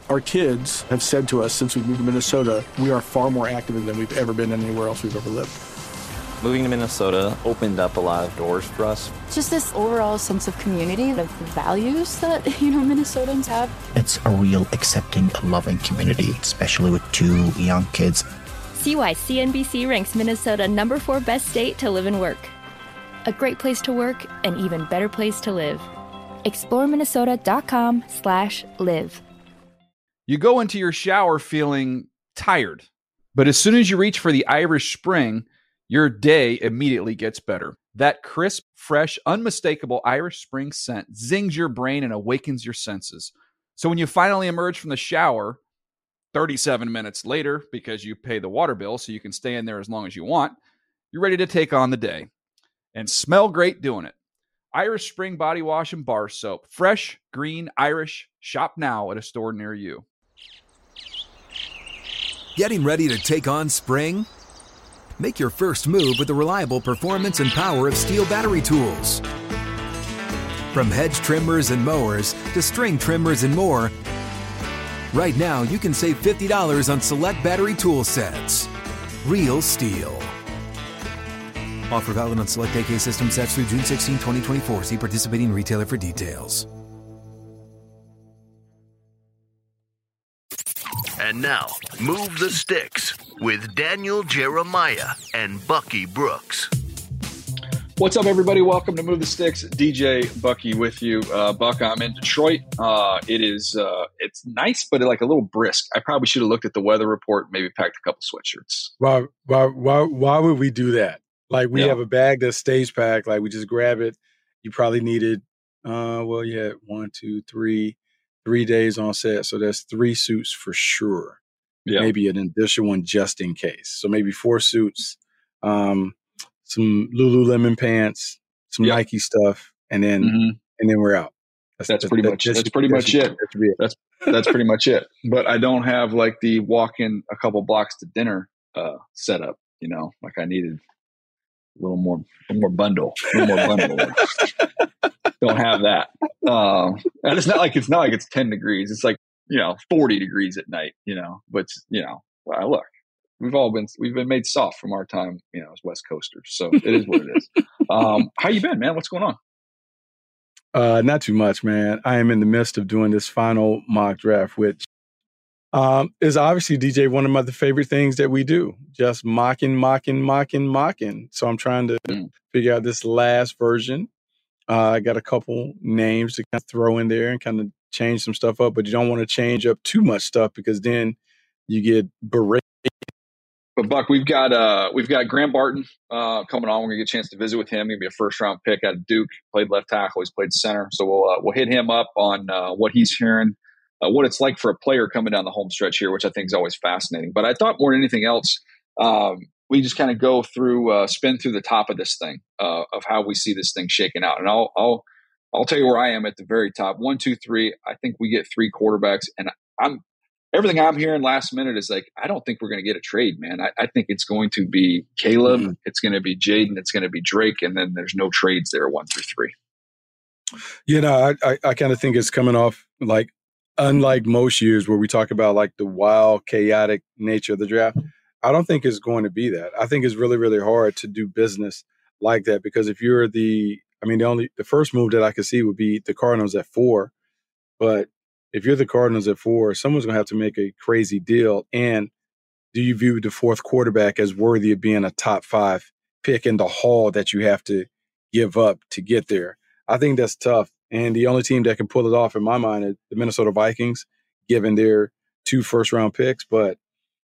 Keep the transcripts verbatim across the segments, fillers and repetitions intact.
Our kids have said to us since we moved to Minnesota, we are far more active than we've ever been anywhere else we've ever lived. Moving to Minnesota opened up a lot of doors for us. Just this overall sense of community, of the values that, you know, Minnesotans have. It's a real accepting, loving community, especially with two young kids. See why C N B C ranks Minnesota number four best state to live and work. A great place to work, an even better place to live. explore minnesota dot com slash live. You go into your shower feeling tired, but as soon as you reach for the Irish Spring, your day immediately gets better. That crisp, fresh, unmistakable Irish Spring scent zings your brain and awakens your senses. So when you finally emerge from the shower, thirty-seven minutes later, because you pay the water bill so you can stay in there as long as you want, you're ready to take on the day and smell great doing it. Irish Spring Body Wash and Bar Soap. Fresh, green, Irish. Shop now at a store near you. Getting ready to take on spring? Make your first move with the reliable performance and power of Steel battery tools. From hedge trimmers and mowers to string trimmers and more, right now you can save fifty dollars on select battery tool sets. Real Steel. Offer valid on select A K system sets through June sixteenth, twenty twenty-four. See participating retailer for details. And now, Move the Sticks with Daniel Jeremiah and Bucky Brooks. What's up, everybody? Welcome to Move the Sticks. D J Bucky with you. Uh, Buck, I'm in Detroit. Uh, it is, uh, it's nice, but like a little brisk. I probably should have looked at the weather report, maybe packed a couple sweatshirts. Why, why, why, why would we do that? Like, we Yeah. have a bag that's stage packed. Like, we just grab it. You probably needed, uh, well, you had one, two, three, three days on set. So that's three suits for sure. Yeah. Maybe an additional one just in case. So maybe four suits, um, some Lululemon pants, some Yep. Nike stuff, and then Mhm. and then we're out. That's pretty much- that that's should- pretty that much should- it. that should be it. That's that's pretty much it. But I don't have like the walk in a couple blocks to dinner uh, setup. You know, like I needed a little more, a little more bundle, a little more bundle. Don't have that. Um, and it's not like it's not like it's ten degrees. It's like, you know, forty degrees at night. You know, but you know, well, look, we've all been we've been made soft from our time, you know, as West Coasters. So it is what it is. Um, how you been, man? What's going on? Uh, not too much, man. I am in the midst of doing this final mock draft, which um, is obviously, D J, one of my the favorite things that we do. Just mocking, mocking, mocking, mocking. So I'm trying to Mm. figure out this last version. Uh, I got a couple names to kind of throw in there and kind of change some stuff up, but you don't want to change up too much stuff because then you get berated. But Buck, we've got uh, we've got Graham Barton uh, coming on. We're gonna get a chance to visit with him. He'll be a first round pick out of Duke. Played left tackle. He's played center. So we'll uh, we'll hit him up on uh, what he's hearing, uh, what it's like for a player coming down the home stretch here, which I think is always fascinating. But I thought more than anything else, um, we just kind of go through, uh, spin through the top of this thing uh, of how we see this thing shaking out. And I'll I'll I'll tell you where I am at the very top. One, two, three. I think we get three quarterbacks, and I'm. Everything I'm hearing last minute is like, I don't think we're going to get a trade, man. I, I think it's going to be Caleb. Mm-hmm. It's going to be Jaden. It's going to be Drake. And then there's no trades there, one through three. You know, I, I, I kind of think it's coming off like, unlike most years where we talk about like the wild, chaotic nature of the draft. I don't think it's going to be that. I think it's really, really hard to do business like that because if you're the, I mean, the only, the first move that I could see would be the Cardinals at four, but if you're the Cardinals at four, someone's going to have to make a crazy deal. And do you view the fourth quarterback as worthy of being a top five pick in the haul that you have to give up to get there? I think that's tough. And the only team that can pull it off in my mind is the Minnesota Vikings, given their two first round picks. But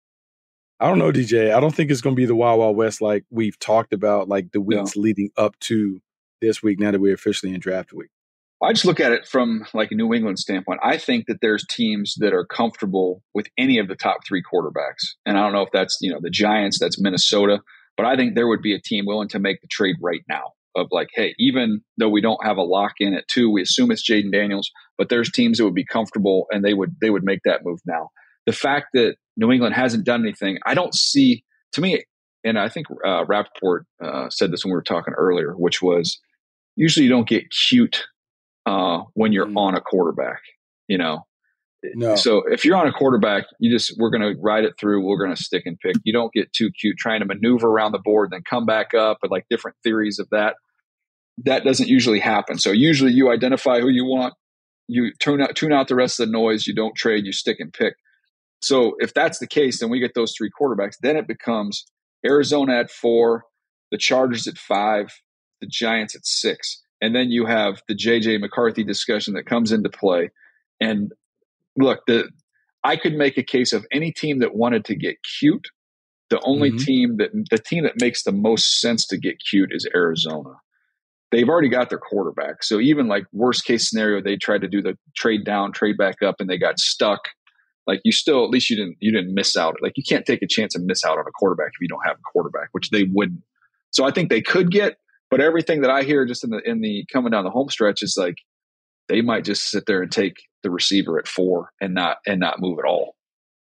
I don't know, D J. I don't think it's going to be the Wild Wild West like we've talked about, like the weeks yeah. leading up to this week, now that we're officially in draft week. I just look at it from like a New England standpoint. I think that there's teams that are comfortable with any of the top three quarterbacks. And I don't know if that's, you know, the Giants, that's Minnesota, but I think there would be a team willing to make the trade right now of like, hey, even though we don't have a lock in at two, we assume it's Jaden Daniels, but there's teams that would be comfortable and they would, they would make that move now. The fact that New England hasn't done anything, I don't see, to me, and I think uh, Rappaport uh, said this when we were talking earlier, which was usually you don't get cute Uh, when you're mm. on a quarterback, you know, No. So if you're on a quarterback, you just we're going to ride it through. We're going to stick and pick. You don't get too cute trying to maneuver around the board, then come back up with like different theories of that. That doesn't usually happen. So usually you identify who you want. You tune out tune out the rest of the noise. You don't trade. You stick and pick. So if that's the case, then we get those three quarterbacks. Then it becomes Arizona at four, the Chargers at five, the Giants at six. And then you have the J J McCarthy discussion that comes into play. And look, the I could make a case of any team that wanted to get cute. The only mm-hmm. team that the team that makes the most sense to get cute is Arizona. They've already got their quarterback. So even like worst case scenario, they tried to do the trade down, trade back up, and they got stuck. Like you still, at least you didn't, you didn't miss out. Like you can't take a chance and miss out on a quarterback if you don't have a quarterback, which they wouldn't. So I think they could get, but everything that I hear just in the, in the coming down the home stretch is like, they might just sit there and take the receiver at four and not, and not move at all.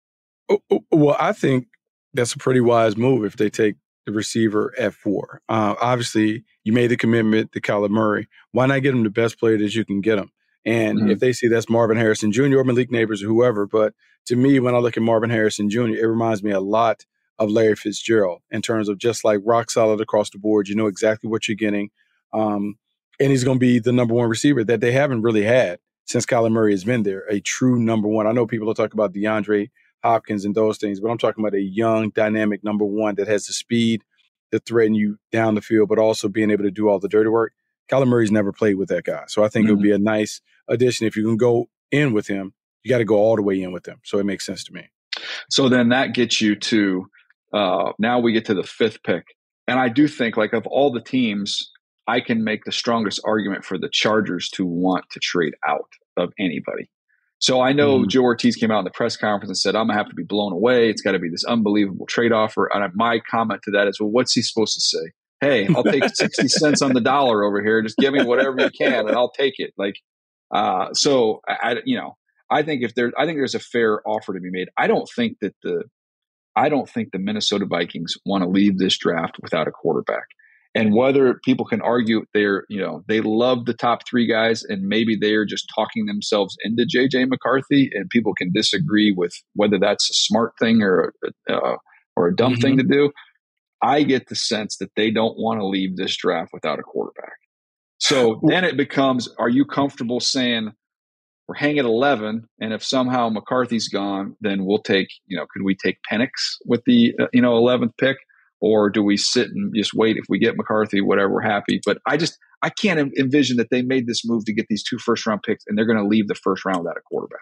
Well, I think that's a pretty wise move if they take the receiver at four. Uh, obviously you made the commitment to Kyler Murray. Why not get him the best player that you can get him? And mm-hmm. if they see that's Marvin Harrison Junior or Malik Neighbors or whoever, but to me, when I look at Marvin Harrison Junior, it reminds me a lot of Larry Fitzgerald in terms of just like rock solid across the board. You know exactly what you're getting. Um, and he's going to be the number one receiver that they haven't really had since Kyler Murray has been there, a true number one. I know people will talk about DeAndre Hopkins and those things, but I'm talking about a young, dynamic number one that has the speed to threaten you down the field, but also being able to do all the dirty work. Kyler Murray's never played with that guy. So I think mm-hmm. it would be a nice addition. If you can go in with him, you got to go all the way in with him. So it makes sense to me. So then that gets you to uh, now we get to the fifth pick. And I do think like of all the teams, I can make the strongest argument for the Chargers to want to trade out of anybody. So I know mm-hmm. Joe Ortiz came out in the press conference and said, I'm going to have to be blown away. It's got to be this unbelievable trade offer. And my comment to that is, well, what's he supposed to say? Hey, I'll take sixty cents on the dollar over here. Just give me whatever you can and I'll take it. Like, uh, so I, you know, I think if there, I think there's a fair offer to be made. I don't think that the, I don't think the Minnesota Vikings want to leave this draft without a quarterback. And whether people can argue they're, you know, they love the top three guys and maybe they're just talking themselves into J J McCarthy, and people can disagree with whether that's a smart thing or, uh, or a dumb mm-hmm. thing to do. I get the sense that they don't want to leave this draft without a quarterback. So then it becomes, are you comfortable saying we're hanging at eleven, and if somehow McCarthy's gone, then we'll take, you know, could we take Penix with the, uh, you know, eleventh pick? Or do we sit and just wait if we get McCarthy, whatever, we're happy. But I just, I can't envision that they made this move to get these two first round picks and they're going to leave the first round without a quarterback.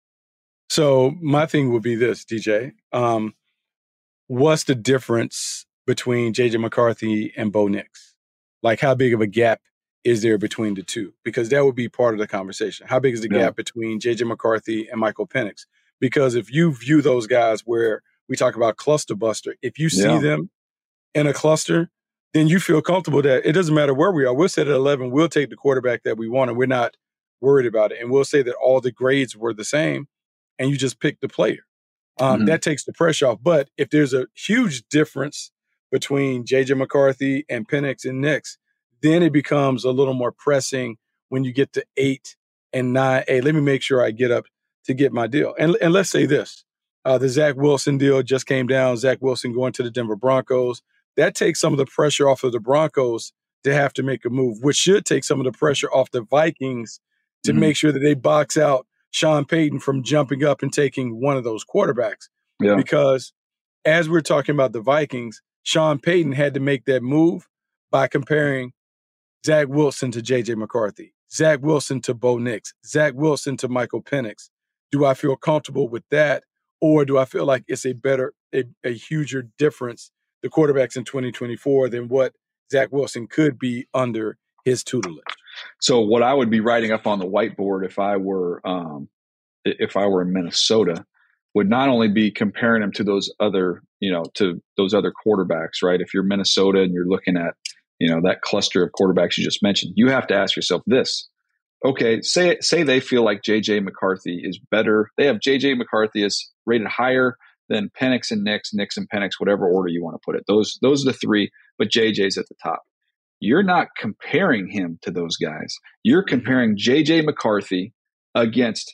So my thing would be this, D J. Um, what's the difference between J J McCarthy and Bo Nix? Like how big of a gap is there between the two? Because that would be part of the conversation. How big is the yeah. gap between J J McCarthy and Michael Penix? Because if you view those guys where we talk about cluster buster, if you see yeah. them in a cluster, then you feel comfortable that it doesn't matter where we are. We'll sit at eleven. We'll take the quarterback that we want, and we're not worried about it. And we'll say that all the grades were the same, and you just pick the player. Um, mm-hmm. That takes the pressure off. But if there's a huge difference between J J McCarthy and Penix and Nix, then it becomes a little more pressing when you get to eight and nine. Hey, let me make sure I get up to get my deal. And, and let's say this. Uh, the Zach Wilson deal just came down. Zach Wilson going to the Denver Broncos. That takes some of the pressure off of the Broncos to have to make a move, which should take some of the pressure off the Vikings to mm-hmm. make sure that they box out Sean Payton from jumping up and taking one of those quarterbacks. Yeah. Because as we're talking about the Vikings, Sean Payton had to make that move by comparing Zach Wilson to J J McCarthy, Zach Wilson to Bo Nix, Zach Wilson to Michael Penix. Do I feel comfortable with that? Or do I feel like it's a better, a, a huger difference, the quarterbacks in twenty twenty-four, than what Zach Wilson could be under his tutelage? So what I would be writing up on the whiteboard if I were um, if I were in Minnesota would not only be comparing them to those other, you know, to those other quarterbacks, right? If you're Minnesota and you're looking at, you know, that cluster of quarterbacks you just mentioned, you have to ask yourself this. Okay, say say they feel like J J McCarthy is better. They have J J McCarthy is rated higher than Penix and Nix, Nix and Penix, whatever order you want to put it. Those those are the three, but J J's at the top. You're not comparing him to those guys. You're comparing J J McCarthy against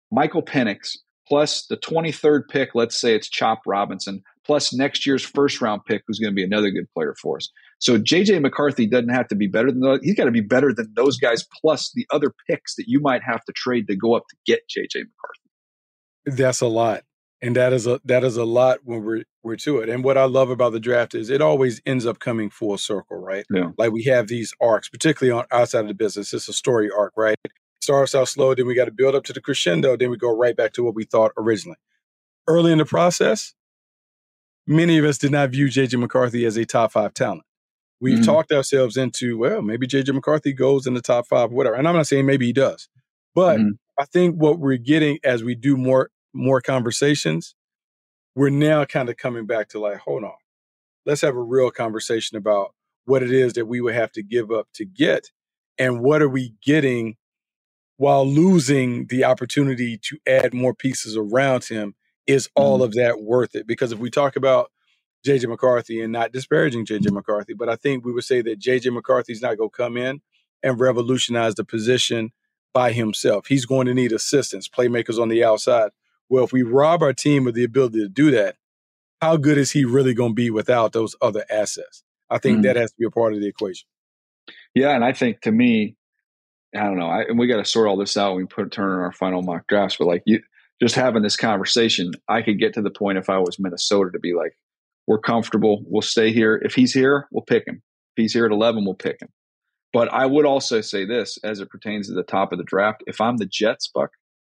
Michael Penix, plus the twenty-third pick, let's say it's Chop Robinson, plus next year's first round pick, who's going to be another good player for us. So J J McCarthy doesn't have to be better than those. He's got to be better than those guys, plus the other picks that you might have to trade to go up to get J J McCarthy. That's a lot. And that is a that is a lot when we're we're to it. And what I love about the draft is it always ends up coming full circle, right? Yeah. Like we have these arcs, particularly on outside of the business. It's a story arc, right? Starts out slow, then we got to build up to the crescendo, then we go right back to what we thought originally. Early in the process, many of us did not view J J McCarthy as a top five talent. We've mm-hmm. talked ourselves into, well, maybe J J McCarthy goes in the top five, whatever. And I'm not saying maybe he does. But mm-hmm. I think what we're getting as we do more more conversations, we're now kind of coming back to like, hold on, let's have a real conversation about what it is that we would have to give up to get and what are we getting while losing the opportunity to add more pieces around him. Is all mm-hmm. of that worth it? Because if we talk about J J McCarthy and not disparaging J J McCarthy, but I think we would say that J J McCarthy's not going to come in and revolutionize the position by himself. He's going to need assistance, playmakers on the outside. Well, if we rob our team of the ability to do that, how good is he really going to be without those other assets? I think mm-hmm. that has to be a part of the equation. Yeah, and I think to me, I don't know, I, and we got to sort all this out when we put turn in our final mock drafts. But like you, just having this conversation, I could get to the point if I was Minnesota to be like, we're comfortable, we'll stay here. If he's here, we'll pick him. If he's here at eleven, we'll pick him. But I would also say this as it pertains to the top of the draft. If I'm the Jets, Buck,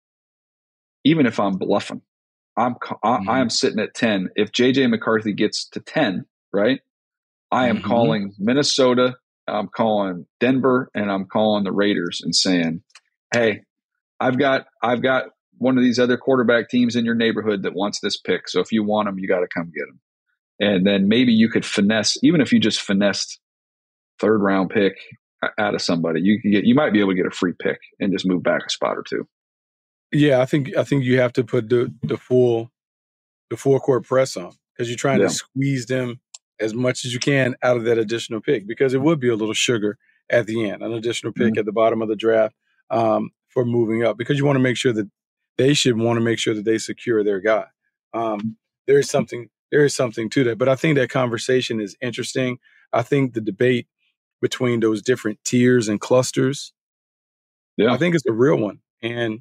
even if I'm bluffing, I'm mm-hmm. I am sitting at ten. If J J McCarthy gets to ten, right, I am mm-hmm. calling Minnesota, I'm calling Denver, and I'm calling the Raiders and saying, hey, I've got I've got one of these other quarterback teams in your neighborhood that wants this pick. So if you want them, you got to come get them. And then maybe you could finesse, even if you just finessed third round pick out of somebody, you can get you might be able to get a free pick and just move back a spot or two. Yeah, I think I think you have to put the the full the full court press on because you're trying yeah. to squeeze them as much as you can out of that additional pick because it would be a little sugar at the end, an additional pick mm-hmm. at the bottom of the draft um, for moving up because you want to make sure that they should want to make sure that they secure their guy. Um, there is something there is something to that, but I think that conversation is interesting. I think the debate between those different tiers and clusters, yeah, I think it's a real one. And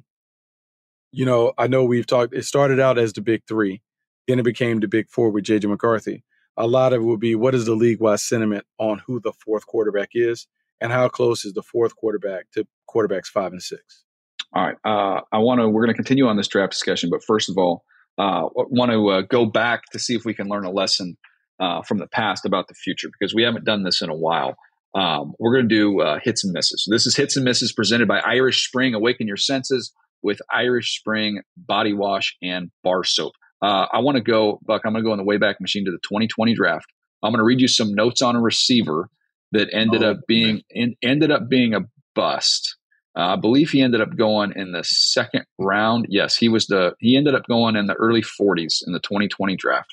you know, I know we've talked, it started out as the big three, then it became the big four with J J McCarthy. A lot of it will be what is the league-wide sentiment on who the fourth quarterback is and how close is the fourth quarterback to quarterbacks five and six. All right. Uh, I want to, we're going to continue on this draft discussion, but first of all, uh, want to uh, go back to see if we can learn a lesson uh, from the past about the future because we haven't done this in a while. Um, we're going to do uh, hits and misses. So this is Hits and Misses presented by Irish Spring. Awaken your senses with Irish Spring body wash and bar soap. Uh, I want to go, Buck, I'm going to go on the Wayback Machine to the twenty twenty draft. I'm going to read you some notes on a receiver that ended oh, up being in, ended up being a bust. Uh, I believe he ended up going in the second round. Yes, he was the he ended up going in the early forties in the twenty twenty draft.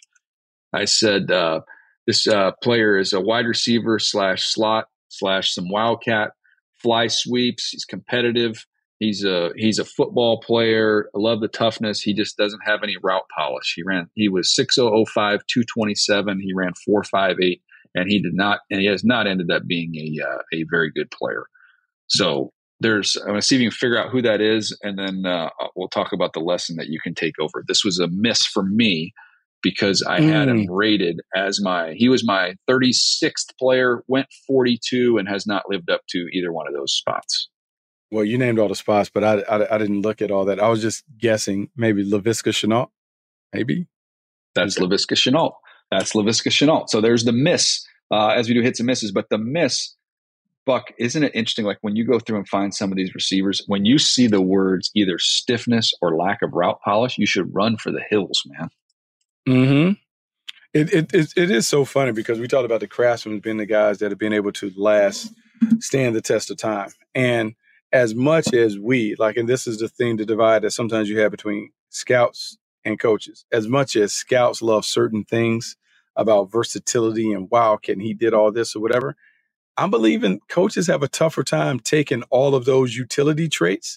I said uh, this uh, player is a wide receiver slash slot slash some wildcat fly sweeps. He's competitive. He's a he's a football player. I love the toughness. He just doesn't have any route polish. He ran he was six oh oh five, two twenty-seven. He ran four five eight, and he did not and he has not ended up being a uh, a very good player. So there's I'm gonna see if you can figure out who that is, and then uh, we'll talk about the lesson that you can take over. This was a miss for me because I mm. had him rated as my he was my thirty-sixth player, went forty-two, and has not lived up to either one of those spots. Well, you named all the spots, but I, I, I didn't look at all that. I was just guessing maybe Laviska Shenault, maybe? That's Laviska Shenault. That's Laviska Shenault. So there's the miss uh, as we do hits and misses. But the miss, Buck, isn't it interesting? Like when you go through and find some of these receivers, when you see the words either stiffness or lack of route polish, you should run for the hills, man. Mm-hmm. It, it, it, it is so funny because we talked about the craftsmen being the guys that have been able to last, stand the test of time. And as much as we, like, and this is the thing, the divide that sometimes you have between scouts and coaches, as much as scouts love certain things about versatility and, wow, can he did all this or whatever, I'm believing coaches have a tougher time taking all of those utility traits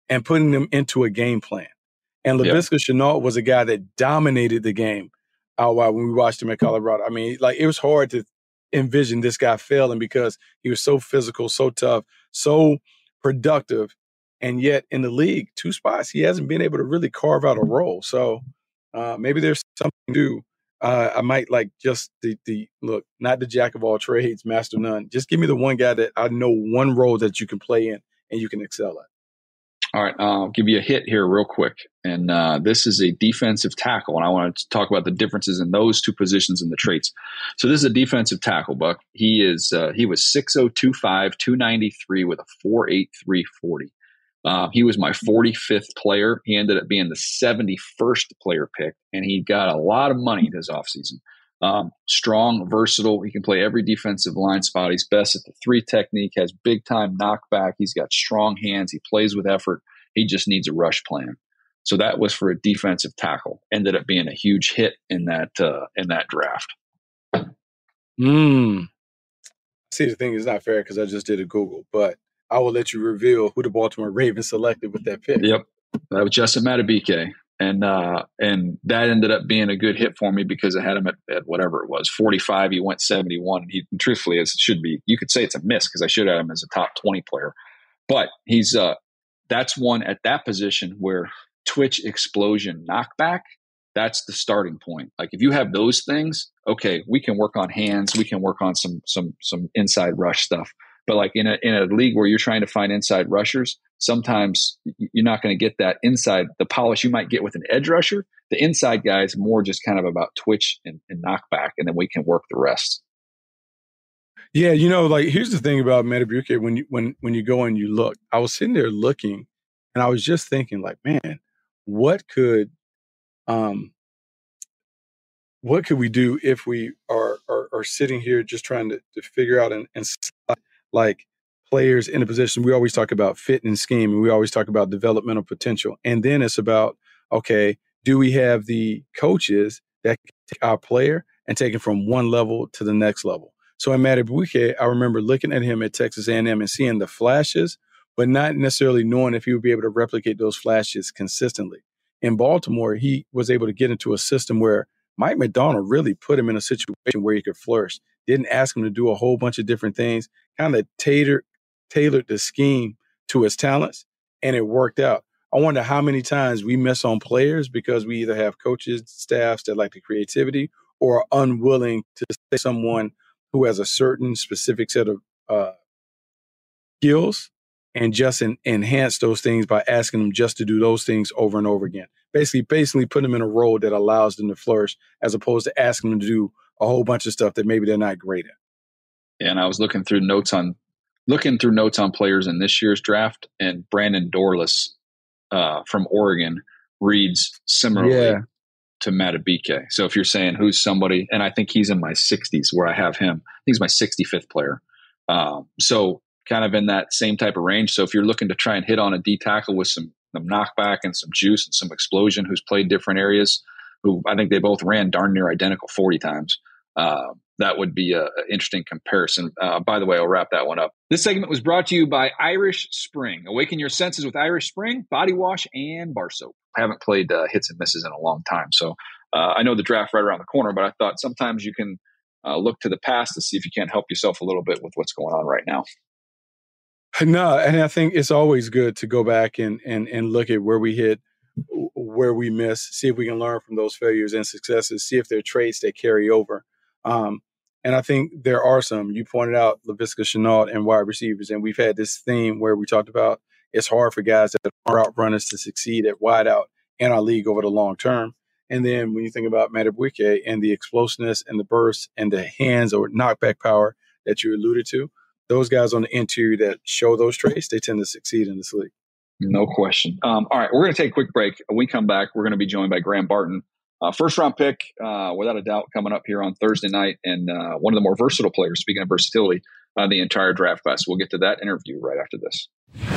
and putting them into a game plan. And Laviska yep. Shenault was a guy that dominated the game out wide when we watched him at Colorado. I mean, like, it was hard to envision this guy failing because he was so physical, so tough, so productive. And yet in the league, two spots, he hasn't been able to really carve out a role. So uh, maybe there's something to do. Uh, I might like just the, the look, not the jack of all trades, master none. Just give me the one guy that I know one role that you can play in and you can excel at. All right, I'll give you a hit here real quick. And uh, this is a defensive tackle, and I want to talk about the differences in those two positions and the traits. So this is a defensive tackle, Buck. He is uh, he was six oh two five, two ninety-three with a four eight three forty. Uh, he was my forty-fifth player. He ended up being the seventy-first player pick, and he got a lot of money this offseason. Um, strong, versatile. He can play every defensive line spot. He's best at the three technique, has big-time knockback. He's got strong hands. He plays with effort. He just needs a rush plan. So that was for a defensive tackle. Ended up being a huge hit in that uh, in that draft. Hmm. See, the thing is not fair because I just did a Google, but I will let you reveal who the Baltimore Ravens selected with that pick. Yep. That was Justin Madubuike. And uh, and that ended up being a good hit for me because I had him at, at whatever it was, forty-five. He went seventy-one. He, truthfully, as it should be, you could say it's a miss because I should have him as a top twenty player. But he's uh, that's one at that position where twitch, explosion, knockback, that's the starting point. Like if you have those things, okay, we can work on hands. We can work on some some some inside rush stuff. But like in a in a league where you're trying to find inside rushers, sometimes you're not going to get that inside, the polish you might get with an edge rusher. The inside guy is more just kind of about twitch and, and knockback, and then we can work the rest. Yeah, you know, like here's the thing about Madubuike. When you when when you go and you look, I was sitting there looking, and I was just thinking, like, man, what could um what could we do if we are are, are sitting here just trying to, to figure out and, and like players in a position. We always talk about fit and scheme, and we always talk about developmental potential. And then it's about, okay, do we have the coaches that can take our player and take him from one level to the next level? So in Madubuike, I remember looking at him at Texas A and M and seeing the flashes, but not necessarily knowing if he would be able to replicate those flashes consistently. In Baltimore, he was able to get into a system where Mike Macdonald really put him in a situation where he could flourish. Didn't ask him to do a whole bunch of different things, kind of tailor, tailored the scheme to his talents, and it worked out. I wonder how many times we miss on players because we either have coaches, staffs that like the creativity or are unwilling to say someone who has a certain specific set of uh, skills and just en- enhance those things by asking them just to do those things over and over again. Basically, basically put them in a role that allows them to flourish as opposed to asking them to do a whole bunch of stuff that maybe they're not great at. And I was looking through notes on looking through notes on players in this year's draft, and Brandon Dorless uh, from Oregon reads similarly yeah. to Madubuike. So if you're saying who's somebody, and I think he's in my sixties where I have him, I think he's my sixty-fifth player. Um, so kind of in that same type of range. So if you're looking to try and hit on a D tackle with some, some knockback and some juice and some explosion, who's played different areas, who I think they both ran darn near identical forty times. Uh, that would be an interesting comparison. Uh, by the way, I'll wrap that one up. This segment was brought to you by Irish Spring. Awaken your senses with Irish Spring, body wash, and bar soap. I haven't played uh, hits and misses in a long time, so uh, I know the draft right around the corner, but I thought sometimes you can uh, look to the past to see if you can't help yourself a little bit with what's going on right now. No, and I think it's always good to go back and and and look at where we hit, where we miss, see if we can learn from those failures and successes, see if there are traits that carry over. Um, and I think there are some. You pointed out Laviska Shenault and wide receivers, and we've had this theme where we talked about it's hard for guys that are out runners to succeed at wide out in our league over the long term. And then when you think about Madubuike and the explosiveness and the burst and the hands or knockback power that you alluded to, those guys on the interior that show those traits, they tend to succeed in this league. No question. Um, all right, we're going to take a quick break. When we come back, we're going to be joined by Graham Barton. Uh, first round pick, uh, without a doubt, coming up here on Thursday night, and uh, one of the more versatile players, speaking of versatility, uh, the entire draft class. We'll get to that interview right after this.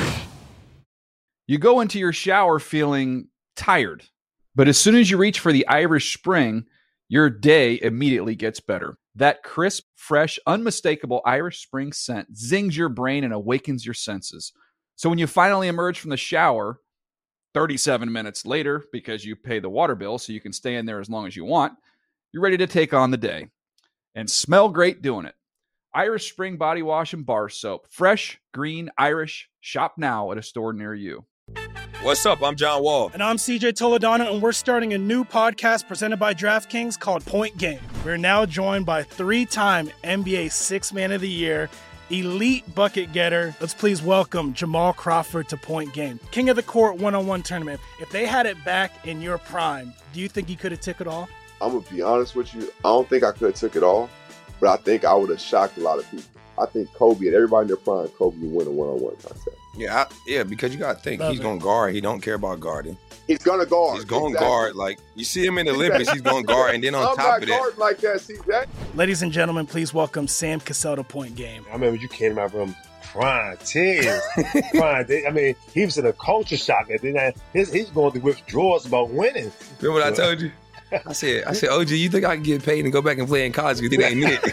You go into your shower feeling tired, but as soon as you reach for the Irish Spring, your day immediately gets better. That crisp, fresh, unmistakable Irish Spring scent zings your brain and awakens your senses. So when you finally emerge from the shower thirty-seven minutes later, because you pay the water bill so you can stay in there as long as you want, you're ready to take on the day and smell great doing it. Irish Spring Body Wash and Bar Soap. Fresh, green, Irish. Shop now at a store near you. What's up? I'm John Wall. And I'm C J Toledano, and we're starting a new podcast presented by DraftKings called Point Game. We're now joined by three-time N B A Sixth Man of the Year, elite bucket getter. Let's please welcome Jamal Crawford to Point Game. King of the Court one-on-one tournament. If they had it back in your prime, do you think you could have took it all? I'm going to be honest with you. I don't think I could have took it all, but I think I would have shocked a lot of people. I think Kobe and everybody in their prime, Kobe would win a one-on-one contest. Yeah, I, yeah, because you got to think, Love he's going to guard. He don't care about guarding. He's going to guard. He's going to exactly. guard. Like, you see him in the Olympics, he's going to guard. And then on I'm top of that. I'm not guarding like that, C J. Ladies and gentlemen, please welcome Sam Cassell to Point Game. I remember you came out from prime tears. prime, I mean, he was in a culture shock. And then his, he's going through withdrawals about winning. Remember what I told you? I said, I said, O G, you think I can get paid and go back and play in college? You think I ain't it?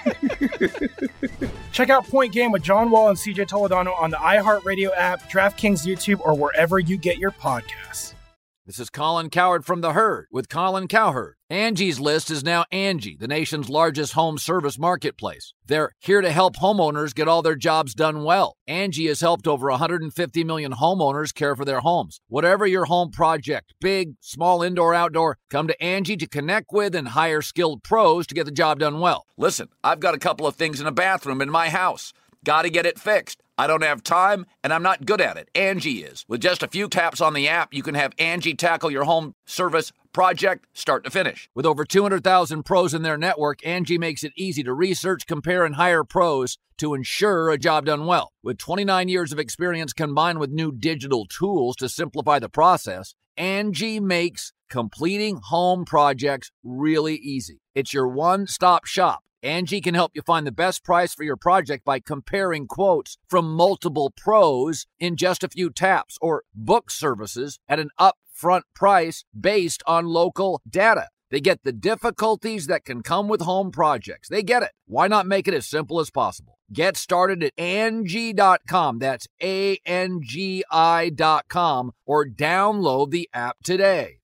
Check out Point Game with John Wall and C J Toledano on the iHeartRadio app, DraftKings YouTube, or wherever you get your podcasts. This is Colin Cowherd from The Herd with Colin Cowherd. Angie's List is now Angie, the nation's largest home service marketplace. They're here to help homeowners get all their jobs done well. Angie has helped over one hundred fifty million homeowners care for their homes. Whatever your home project, big, small, indoor, outdoor, come to Angie to connect with and hire skilled pros to get the job done well. Listen, I've got a couple of things in a bathroom in my house. Got to get it fixed. I don't have time, and I'm not good at it. Angie is. With just a few taps on the app, you can have Angie tackle your home service project start to finish. With over two hundred thousand pros in their network, Angie makes it easy to research, compare, and hire pros to ensure a job done well. With twenty-nine years of experience combined with new digital tools to simplify the process, Angie makes completing home projects really easy. It's your one-stop shop. Angie can help you find the best price for your project by comparing quotes from multiple pros in just a few taps, or book services at an upfront price based on local data. They get the difficulties that can come with home projects. They get it. Why not make it as simple as possible? Get started at Angie dot com. That's A N G I dot com, or download the app today.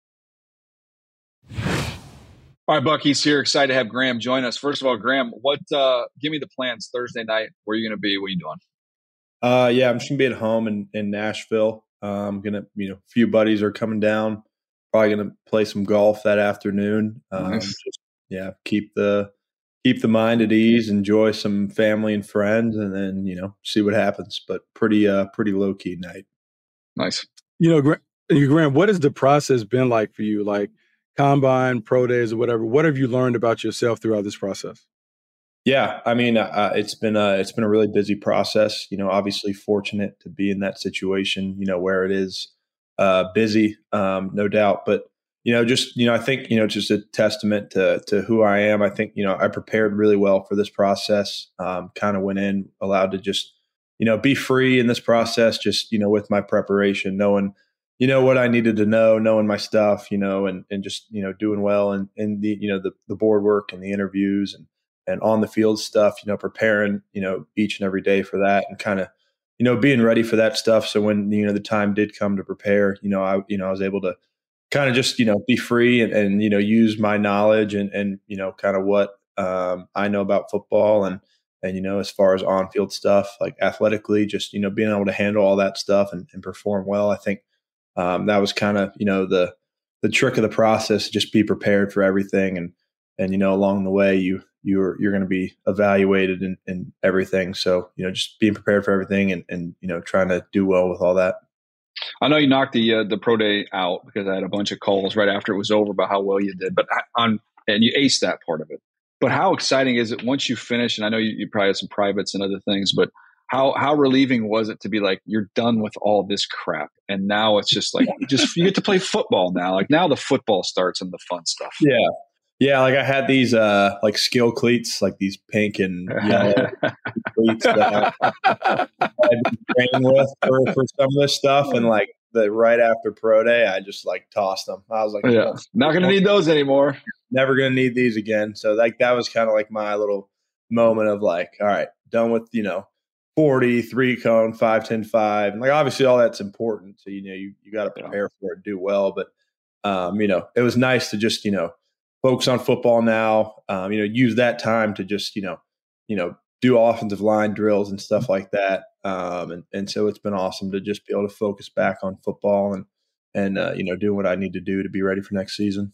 All right, Bucky's here. Excited to have Graham join us. First of all, Graham, what? Uh, give me the plans Thursday night. Where are you going to be? What are you doing? Uh, yeah, I'm just gonna be at home in, in Nashville. Uh, I'm gonna, you know, a few buddies are coming down. Probably gonna play some golf that afternoon. Um, Nice. just, yeah, keep the keep the mind at ease, enjoy some family and friends, and then you know see what happens. But pretty uh pretty low key night. Nice. You know, Gra- Graham, what has the process been like for you? Like combine, pro days, or whatever. What have you learned about yourself throughout this process? Yeah, I mean, uh, it's been a it's been a really busy process. You know, obviously fortunate to be in that situation. You know, where it is uh, busy, um, no doubt. But you know, just you know, I think you know, just a testament to to who I am. I think you know, I prepared really well for this process. Um, kind of went in allowed to just you know be free in this process. Just you know, with my preparation, knowing you know what I needed to know, knowing my stuff, you know, and and just you know doing well and and the you know the the board work and the interviews and. and on the field stuff, you know, preparing, you know, each and every day for that and kind of, you know, being ready for that stuff. So when, you know, the time did come to prepare, you know, I, you know, I was able to kind of just, you know, be free and, and, you know, use my knowledge and, and, you know, kind of what um, I know about football and, and, you know, as far as on field stuff, like athletically, just, you know, being able to handle all that stuff and, and perform well. I think um, that was kind of, you know, the, the trick of the process, just be prepared for everything. And, and, you know, along the way, you, you're, you're going to be evaluated in, in everything. So, you know, just being prepared for everything and, and, you know, trying to do well with all that. I know you knocked the uh, the pro day out because I had a bunch of calls right after it was over about how well you did, but I, on and you aced that part of it. But how exciting is it once you finish? And I know you, you probably had some privates and other things, but how how relieving was it to be like you're done with all this crap and now it's just like you just you get to play football now. Like now the football starts and the fun stuff. Yeah. Yeah, like I had these uh, like skill cleats, like these pink and yellow cleats that I had been training with for, for some of this stuff, and like the right after pro day, I just like tossed them. I was like, yeah, oh, not going to need those anymore. Never going to need these again. So like that was kind of like my little moment of like, all right, done with you know forty, three cone, five, ten, five. And like, obviously all that's important. So, you know, you, you got to prepare for it, do well. But, um, you know, it was nice to just, you know, focus on football now, um, you know, use that time to just, you know, you know, do offensive line drills and stuff like that. Um, and, and so it's been awesome to just be able to focus back on football and, and, uh, you know, doing what I need to do to be ready for next season.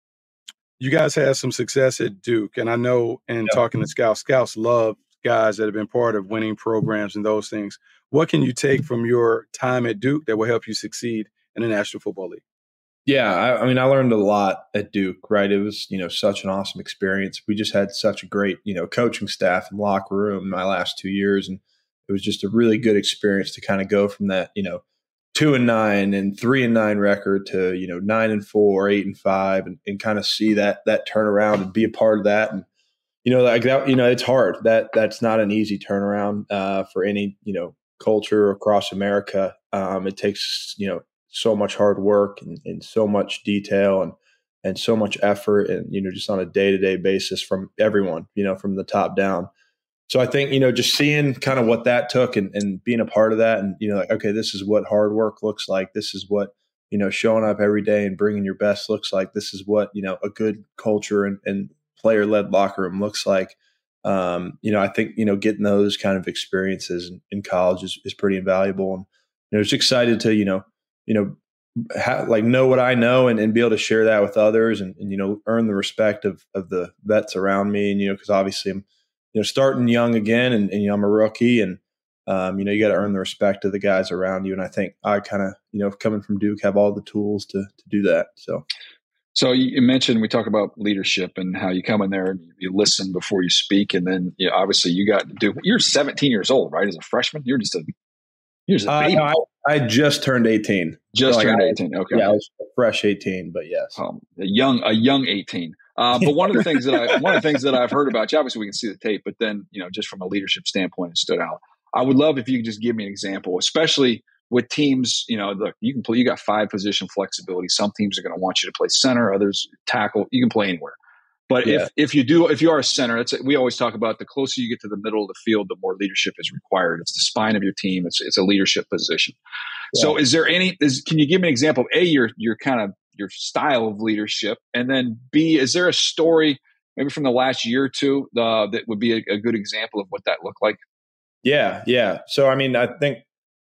You guys had some success at Duke. And I know in Yeah. talking to scouts, scouts love guys that have been part of winning programs and those things. What can you take from your time at Duke that will help you succeed in the National Football League? Yeah, I, I mean, I learned a lot at Duke, right? It was, you know, such an awesome experience. We just had such a great, you know, coaching staff and locker room in my last two years. And it was just a really good experience to kind of go from that, you know, two and nine and three and nine record to, you know, nine and four, eight and five, and, and kind of see that, that turnaround and be a part of that. And, you know, like that, you know, it's hard. That that's not an easy turnaround uh, for any, you know, culture across America. Um, it takes, you know, so much hard work and, and so much detail and, and so much effort and, you know, just on a day-to-day basis from everyone, you know, from the top down. So I think, you know, just seeing kind of what that took and, and being a part of that and, you know, like, okay, this is what hard work looks like. This is what, you know, showing up every day and bringing your best looks like. This is what, you know, a good culture and, and player-led locker room looks like. Um, you know, I think, you know, getting those kind of experiences in, in college is, is pretty invaluable. And, you know, just excited to, you know, you know, ha- like know what I know and, and be able to share that with others and, and, you know, earn the respect of, of the vets around me. And, you know, cause obviously I'm, you know, starting young again and, and you know, I'm a rookie and, um, you know, you got to earn the respect of the guys around you. And I think I kind of, you know, coming from Duke, have all the tools to, to do that. So, So you mentioned, we talk about leadership and how you come in there and you listen before you speak. And then, you know, obviously you got to do, you're seventeen years old, right? As a freshman, you're just a, you're just a baby. Uh, no, I, I just turned eighteen. Just so like turned I, eighteen. Okay. Yeah, I was a fresh eighteen, but yes. Um, a young, a young eighteen. Uh, but one of the things that I, one of the things that I've heard about you, obviously we can see the tape, but then, you know, just from a leadership standpoint, it stood out. I would love if you could just give me an example, especially with teams. You know, look, you can play, you got five position flexibility. Some teams are going to want you to play center, others tackle. You can play anywhere. But Yeah. if, if you do, if you are a center, it's, we always talk about the closer you get to the middle of the field, the more leadership is required. It's the spine of your team. It's, it's a leadership position. So is there any, is, can you give me an example of A, your, your kind of, your style of leadership, and then B, is there a story maybe from the last year or two uh, that would be a, a good example of what that looked like? Yeah, yeah. So I mean, I think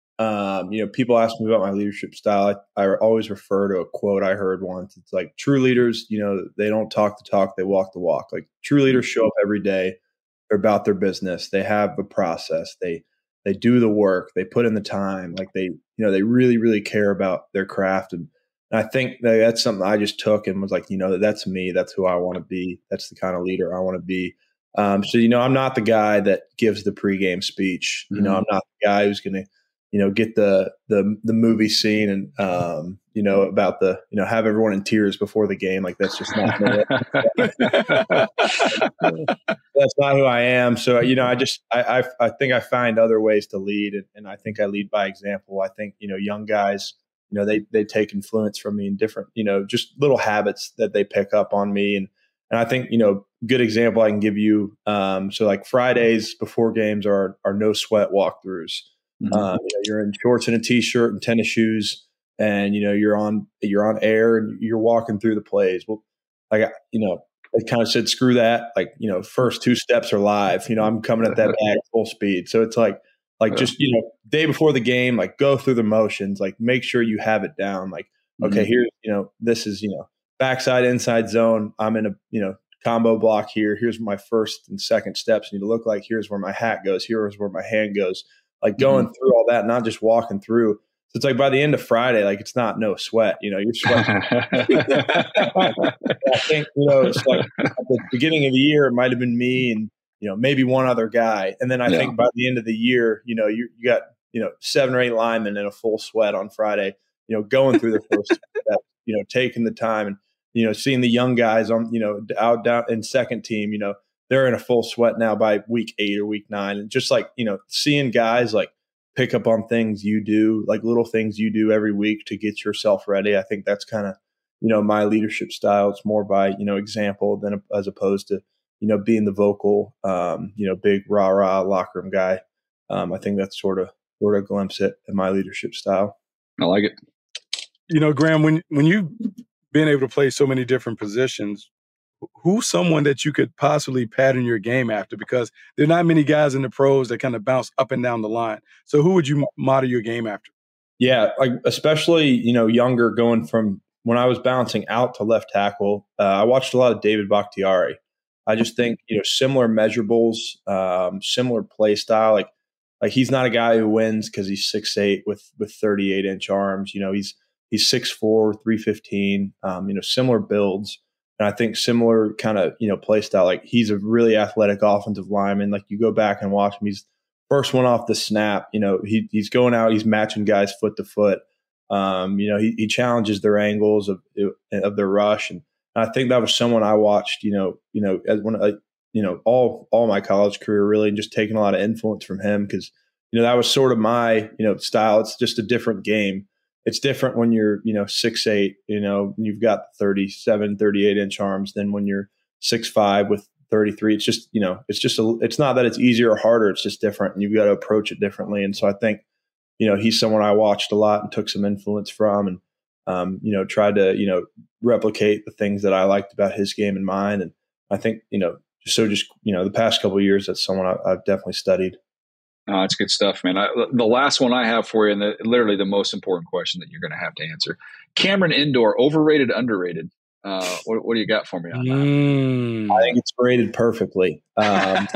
um, you know, people ask me about my leadership style. I, I always refer to a quote I heard once. It's like, true leaders, you know, they don't talk the talk, they walk the walk. Like true leaders show up every day. They're about their business. They have a process. They they do the work. They put in the time. Like they, you know, they really, really care about their craft. And, and I think that that's something I just took and was like, you know, that's me. That's who I want to be. That's the kind of leader I want to be. Um, so, you know, I'm not the guy that gives the pregame speech. You know, Mhm. I'm not the guy who's going to, you know, get the, the, the movie scene and, um, you know, about the, you know, have everyone in tears before the game. Like that's just not me. That's not who I am. So, you know, I just, I, I, I think I find other ways to lead and, and I think I lead by example. I think, you know, young guys, you know, they, they take influence from me in different, you know, just little habits that they pick up on me. And, and I think, you know, good example I can give you. Um, so like Fridays before games are, are no sweat walkthroughs. Mhm. Um, you know, you're in shorts and a t-shirt and tennis shoes and, you know, you're on, you're on air and you're walking through the plays. Well, like, you know, I kind of said, screw that. Like, you know, first two steps are live, you know, I'm coming at that bag full speed. So it's like, like Yeah. just, you know, day before the game, like go through the motions, like make sure you have it down. Like, okay, Mhm. here's, you know, this is, you know, backside, inside zone. I'm in a, you know, combo block here. Here's my first and second steps need to look like. Here's where my hat goes. Here's where my hand goes. Like going Mhm. through all that, not just walking through. So it's like by the end of Friday, like it's not no sweat, you know, you're sweating. I think, you know, it's like at the beginning of the year, it might have been me and, you know, maybe one other guy. And then I Yeah. think by the end of the year, you know, you, you got, you know, seven or eight linemen in a full sweat on Friday, you know, going through the first step, you know, taking the time and, you know, seeing the young guys on, you know, out down in second team, you know, they're in a full sweat now by week eight or week nine. And just like, you know, seeing guys like pick up on things you do, like little things you do every week to get yourself ready. I think that's kind of, you know, my leadership style. It's more by, you know, example than as opposed to, you know, being the vocal, um, you know, big rah rah locker room guy. um, I think that's sort of sort of glimpse at, at my leadership style. I like it. You know, Graham, when when you've been able to play so many different positions, who's someone that you could possibly pattern your game after? Because there are not many guys in the pros that kind of bounce up and down the line. So who would you model your game after? Yeah, like especially, you know, younger, going from when I was bouncing out to left tackle, uh, I watched a lot of David Bakhtiari. I just think, you know, similar measurables, um, similar play style. Like, like he's not a guy who wins because he's six eight with with thirty-eight inch arms. You know, he's he's six four, three fifteen. Um, you know, similar builds. And I think similar kind of, you know, play style. Like he's a really athletic offensive lineman. Like you go back and watch him, he's first one off the snap. You know, he he's going out, he's matching guys foot to foot. Um, you know, he, he challenges their angles of of their rush, and, and I think that was someone I watched. You know, you know, as when I, you know, all all my college career really, and just taking a lot of influence from him because you know that was sort of my you know style. It's just a different game. It's different when you're, you know, six eight, you know, and you've got thirty-seven, thirty-eight inch arms than when you're six five with thirty-three. It's just, you know, it's just, a, it's not that it's easier or harder. It's just different and you've got to approach it differently. And so I think, you know, he's someone I watched a lot and took some influence from and, um, you know, tried to, you know, replicate the things that I liked about his game and mine. And I think, you know, so just, you know, the past couple of years, that's someone I, I've definitely studied. Oh, it's good stuff, man. I, the last one I have for you, and the, literally the most important question that you're going to have to answer: Cameron Indoor, overrated, underrated? Uh, what, what do you got for me on that? Mm. I think it's rated perfectly. Um,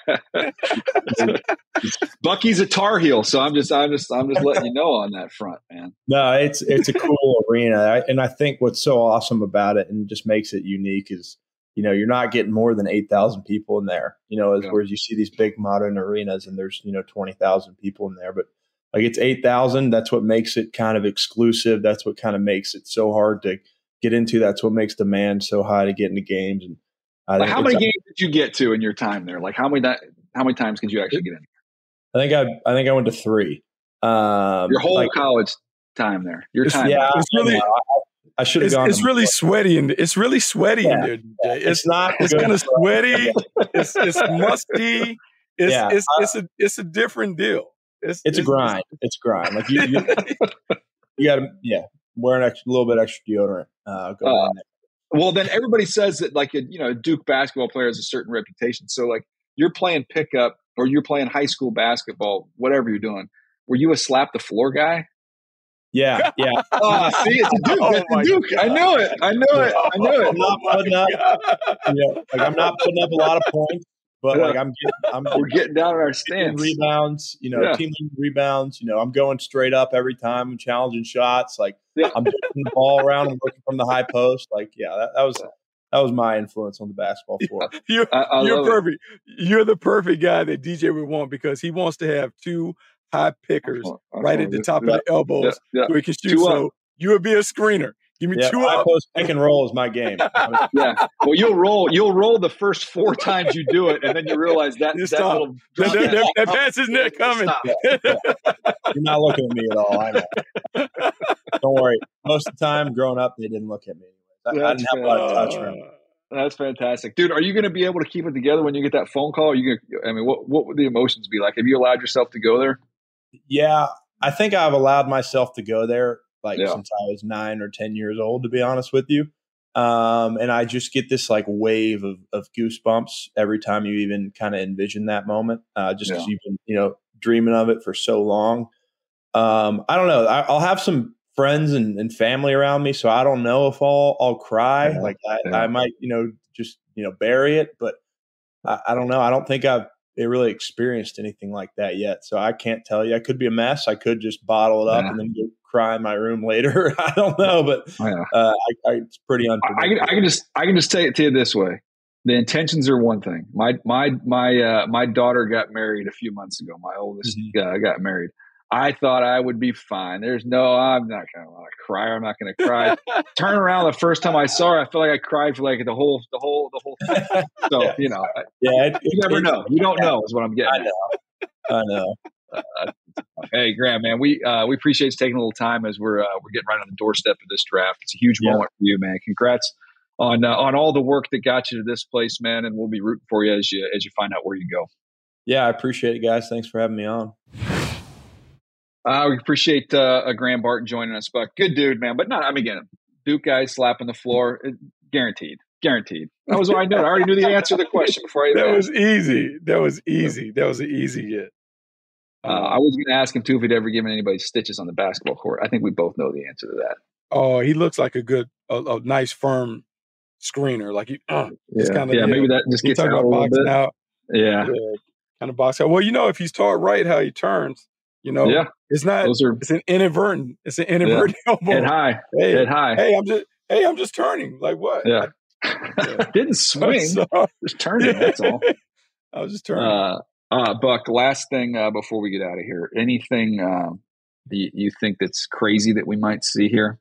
Bucky's a Tar Heel, so I'm just, I'm just, I'm just letting you know on that front, man. No, it's it's a cool arena, I, and I think what's so awesome about it and just makes it unique is, you know, you're not getting more than eight thousand people in there, you know, as, yeah. whereas you see these big modern arenas and there's, you know, twenty thousand people in there, but like it's eight thousand. That's what makes it kind of exclusive. That's what kind of makes it so hard to get into. That's what makes demand so high to get into games. And I like think how many games did you get to in your time there? Like how many, how many times could you actually get in? I think I, I think I went to three. Um, your whole like, college time there, your it's, time. Yeah, there. it's really, I, I should have it's, gone. It's really sweaty and it's really sweaty yeah. in there. D J. It's, it's not. It's kind of sweaty. it's it's musty. It's yeah. it's it's a it's a different deal. It's it's, it's a grind. It's, it's a grind. Like you, you, you got to yeah wear an extra, little bit extra deodorant. Uh, go uh, on there. Well, then everybody says that like a, you know a Duke basketball player has a certain reputation. So like you're playing pickup or you're playing high school basketball, whatever you're doing. Were you a slap the floor guy? Yeah, yeah. Oh, see, it's a Duke. Oh That's a Duke. I knew it. I knew it. I knew it. I'm not putting up, you know, like I'm not putting up a lot of points, but Yeah. like I'm getting, I'm We're getting down in our getting stance. rebounds. You know, Yeah. team leading rebounds. You know, I'm going straight up every time. I'm challenging shots. Like Yeah. I'm getting the ball around and looking from the high post. Like yeah, that, that was that was my influence on the basketball floor. You're, I, I you're love it. perfect. You're the perfect guy that D J would want because he wants to have two high pickers That's what- right that's at the what- top yeah, of the elbows yeah, yeah. so he can shoot. Two up. So you would be a screener. Give me Yeah, two high up. post pick and roll is my game. Yeah. Well, you'll roll. You'll roll the first four times you do it, and then you realize that You that stop. little That, that, that, that pass is not coming. Stop. You're not looking at me at all. I know. Don't worry. Most of the time, growing up, they didn't look at me. I, I That's didn't have a lot of touch fair. around. That's fantastic, dude. Are you going to be able to keep it together when you get that phone call? Are you going? I mean, what what would the emotions be like? Have you allowed yourself to go there? Yeah, I think I've allowed myself to go there like Yeah. since I was nine or ten years old, to be honest with you. Um, and I just get this like wave of, of goosebumps every time you even kind of envision that moment, uh, just because Yeah. you've been, you know, dreaming of it for so long. Um, I don't know. I, I'll have some friends and, and family around me, so I don't know if I'll I'll cry. Yeah. Like I, Yeah. I might, you know, just you know bury it, but I, I don't know. I don't think I've really experienced anything like that yet, so I can't tell you. I could be a mess. I could just bottle it up Yeah. and then go cry in my room later. I don't know, but Yeah. uh, I, I, it's pretty I, unpredictable. I can just I can just say it to you this way: the intentions are one thing. My my my uh, my daughter got married a few months ago. My oldest uh, got married. I thought I would be fine. There's no, I'm not going to cry. I'm not going to cry. Turn around the first time I saw her, I felt like I cried for like the whole, the whole, the whole thing. So, Yeah. you know, I- yeah, it, you never it- know. You don't know is what I'm getting I at. know. I know. Uh, hey, Graham, man, we uh, we appreciate you taking a little time as we're uh, we're getting right on the doorstep of this draft. It's a huge Yeah. moment for you, man. Congrats on uh, on all the work that got you to this place, man. And we'll be rooting for you as you as you find out where you go. Yeah, I appreciate it, guys. Thanks for having me on. Uh, we appreciate uh, uh, Graham Barton joining us, Buck. Good dude, man. But not, I mean, again, Duke guys slapping the floor, it, guaranteed, guaranteed. That was what I knew. I already knew the answer to the question before I. That was easy. That was easy. That was an easy get. Uh, I was going to ask him too if he'd ever given anybody stitches on the basketball court. I think we both know the answer to that. Oh, he looks like a good, a, a nice, firm screener. Like he, uh, yeah, kind of yeah. Maybe that just gets out a little bit. Out. Yeah. yeah, kind of box out. Well, you know, if he's taught right how he turns, you know, yeah. it's not. Those are, it's an inadvertent. It's an inadvertent yeah. elbow. Head high. Hey, Head high. Hey, I'm just. Hey, I'm just turning. Like what? Yeah. yeah. Didn't swing. Just turning. That's all. I was just turning. Uh, uh, Buck. Last thing uh, before we get out of here. Anything um, you, you think that's crazy that we might see here?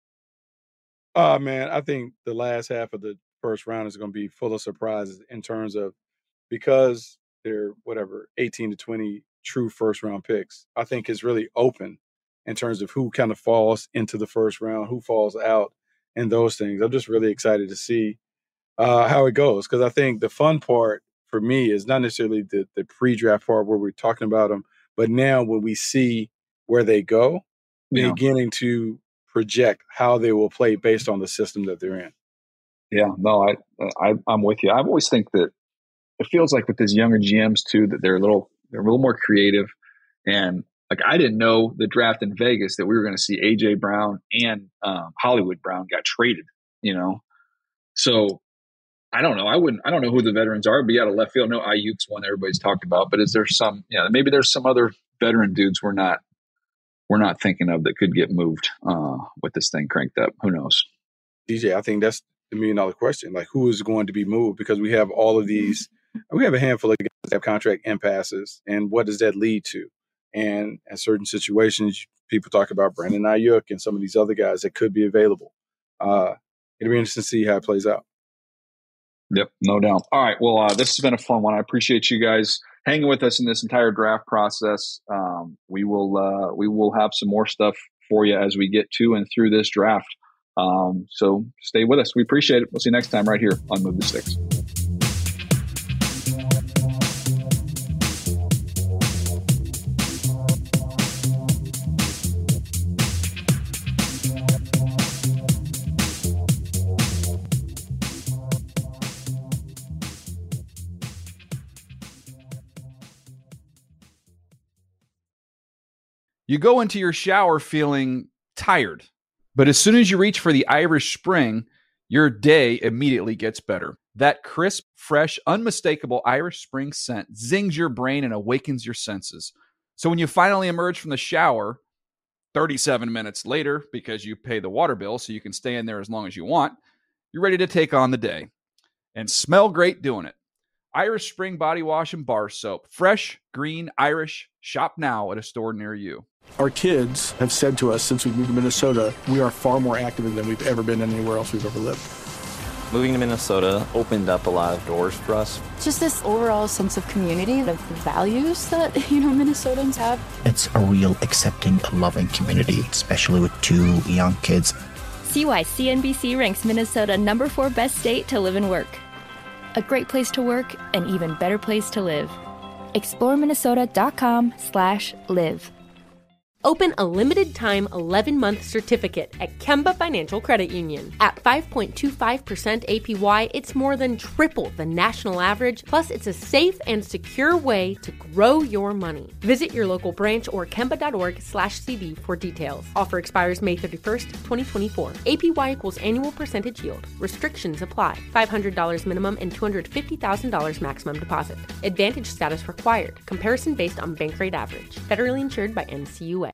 Oh, uh, man, I think the last half of the first round is going to be full of surprises in terms of because they're whatever eighteen to twenty true first round picks. I think it's really open in terms of who kind of falls into the first round, who falls out, and those things. I'm just really excited to see uh, how it goes because I think the fun part for me is not necessarily the, the pre-draft part where we're talking about them, but now when we see where they go, yeah. beginning to project how they will play based on the system that they're in. Yeah, no, I, I I'm with you. I always think that it feels like with these younger G Ms too that they're a little they're a little more creative, and like I didn't know the draft in Vegas that we were going to see A J Brown and um, Hollywood Brown got traded. You know, so I don't know. I wouldn't. I don't know who the veterans are, but yeah, to left field, no, Ayuk's one everybody's talked about. But is there some? Yeah, maybe there's some other veteran dudes we're not we're not thinking of that could get moved uh, with this thing cranked up. Who knows? D J, I think that's the million dollar question. Like, who is going to be moved? Because we have all of these. We have a handful of guys that have contract impasses, and what does that lead to? And in certain situations, people talk about Brandon Ayuk and some of these other guys that could be available. Uh, it'll be interesting to see how it plays out. Yep, no doubt. All right, well, uh, this has been a fun one. I appreciate you guys hanging with us in this entire draft process. Um, we will uh, we will have some more stuff for you as we get to and through this draft. Um, so stay with us. We appreciate it. We'll see you next time right here on Move the Sticks. You go into your shower feeling tired, but as soon as you reach for the Irish Spring, your day immediately gets better. That crisp, fresh, unmistakable Irish Spring scent zings your brain and awakens your senses. So when you finally emerge from the shower, thirty-seven minutes later, because you pay the water bill so you can stay in there as long as you want, you're ready to take on the day and smell great doing it. Irish Spring Body Wash and Bar Soap. Fresh, green, Irish. Shop now at a store near you. Our kids have said to us since we moved to Minnesota, we are far more active than we've ever been anywhere else we've ever lived. Moving to Minnesota opened up a lot of doors for us. Just this overall sense of community, of the values that, you know, Minnesotans have. It's a real accepting, loving community, especially with two young kids. See why C N B C ranks Minnesota number four best state to live and work. A great place to work, an even better place to live. explore minnesota dot com slash live. Open a limited-time eleven-month certificate at Kemba Financial Credit Union. At five point two five percent A P Y, it's more than triple the national average, plus it's a safe and secure way to grow your money. Visit your local branch or kemba.org slash CD for details. Offer expires May thirty-first, twenty twenty-four. A P Y equals annual percentage yield. Restrictions apply. five hundred dollars minimum and two hundred fifty thousand dollars maximum deposit. Advantage status required. Comparison based on bank rate average. Federally insured by N C U A.